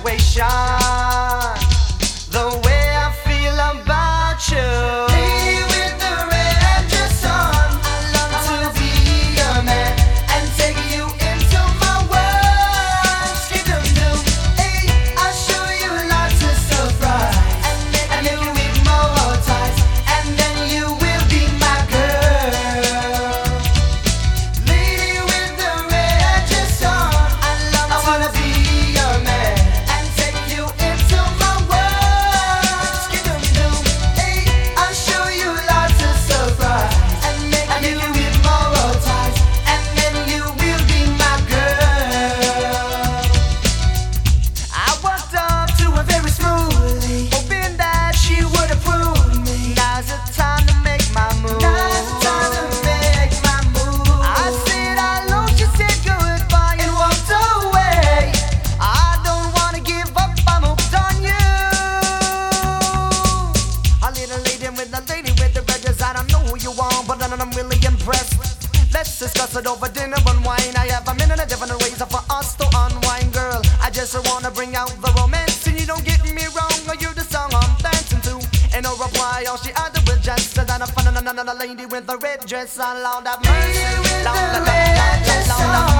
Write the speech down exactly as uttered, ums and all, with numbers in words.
situation, the way I feel about you. Lady with the red dress on, I love to be your man and take you into my world. Skip them new, hey, I'll show you lots of surprise and make, and make you hypnotize, and then you will be my girl. Lady with the red dress on, I love I wanna be your man and take you into my world. Skip them new, hey, I'll show you lots of surprise and make, and you hypnotize, and then you will be my girl. I walked up to her very smoothly, hoping that she would approve me. Now's the time to make my move. Now's the time to make my move. I said hello, she said goodbye and walked away. I don't wanna give up, I'm hooked on you. A little lady with the lady with the red dress, I don't know who you are, but I'm really impressed. Let's discuss it over dinner and wine. I have a minute of different ways for us to unwind, girl. I just wanna bring out the romance, and you don't get me wrong, or you're the song I'm dancing to. In a reply, all she added was just that I'm fun, another lady with the red dress on. Lord have mercy, Lord, Lord, Lord, Lord, Lord, Lord,